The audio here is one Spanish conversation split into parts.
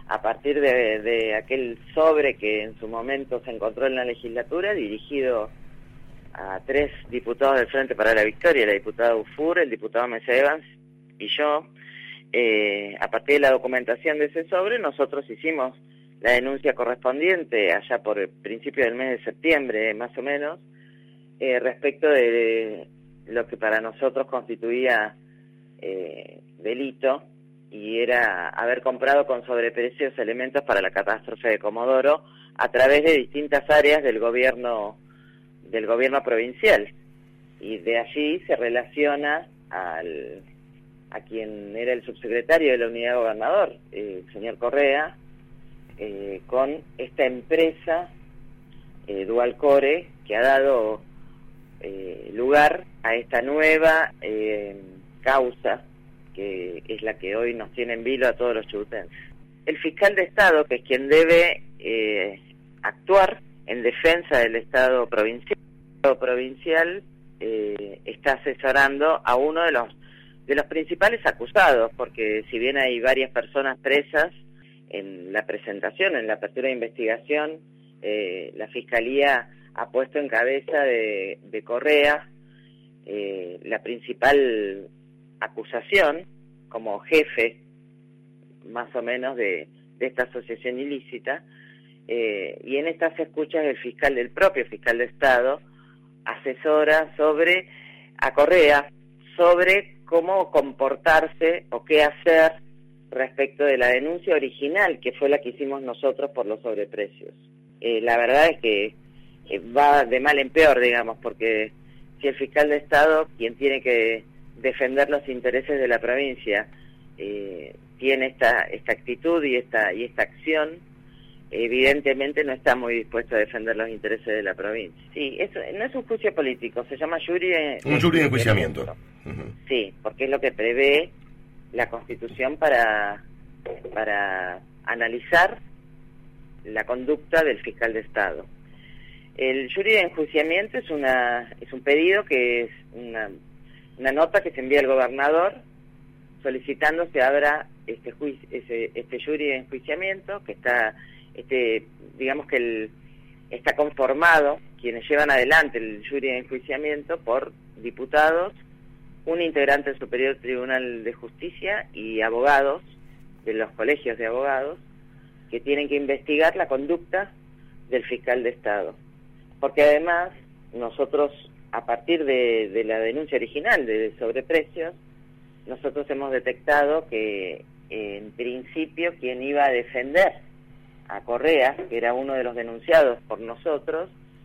a partir de aquel sobre que en su momento se encontró en la legislatura, dirigido a 3 diputados del Frente para la Victoria, la diputada Ufur, el diputado Mesa Evans y yo. A partir de la documentación de ese sobre, nosotros hicimos la denuncia correspondiente allá por el principio del mes de septiembre, más o menos, respecto de lo que para nosotros constituía delito, y era haber comprado con sobreprecios elementos para la catástrofe de Comodoro a través de distintas áreas del gobierno provincial. Y de allí se relaciona a quien era el subsecretario de la Unidad de Gobernador, el señor Correa, con esta empresa Dualcore, que ha dado lugar a esta nueva causa, que es la que hoy nos tiene en vilo a todos los chubutenses. El fiscal de Estado, que es quien debe actuar en defensa del Estado provincial, está asesorando a uno de los principales acusados, porque si bien hay varias personas presas, en la presentación, en la apertura de investigación, la Fiscalía ha puesto en cabeza de Correa la principal acusación como jefe, más o menos, de esta asociación ilícita, y en estas escuchas del propio fiscal de Estado asesora a Correa sobre cómo comportarse o qué hacer respecto de la denuncia original, que fue la que hicimos nosotros por los sobreprecios. La verdad es que va de mal en peor, digamos, porque si el fiscal de Estado, quien tiene que defender los intereses de la provincia, tiene esta actitud y esta acción, evidentemente no está muy dispuesto a defender los intereses de la provincia. Sí, eso no es un juicio político, se llama un jury de enjuiciamiento. Sí, porque es lo que prevé la Constitución para analizar la conducta del fiscal de Estado. El jury de enjuiciamiento es un pedido que es una nota que se envía al gobernador solicitando se abra este jury de enjuiciamiento, que está digamos que está conformado, quienes llevan adelante el jury de enjuiciamiento, por diputados, un integrante del Superior Tribunal de Justicia y abogados de los colegios de abogados, que tienen que investigar la conducta del fiscal de Estado. Porque además nosotros, a partir de la denuncia original de sobreprecios, nosotros hemos detectado que en principio quien iba a defender a Correa, que era uno de los denunciados por nosotros,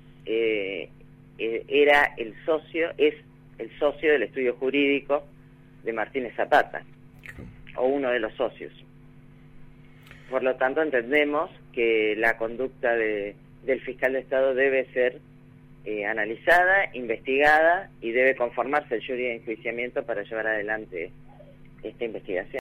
era es el socio del estudio jurídico de Martínez Zapata, o uno de los socios. Por lo tanto, entendemos que la conducta del fiscal de Estado debe ser analizada, investigada, y debe conformarse el jury de enjuiciamiento para llevar adelante esta investigación.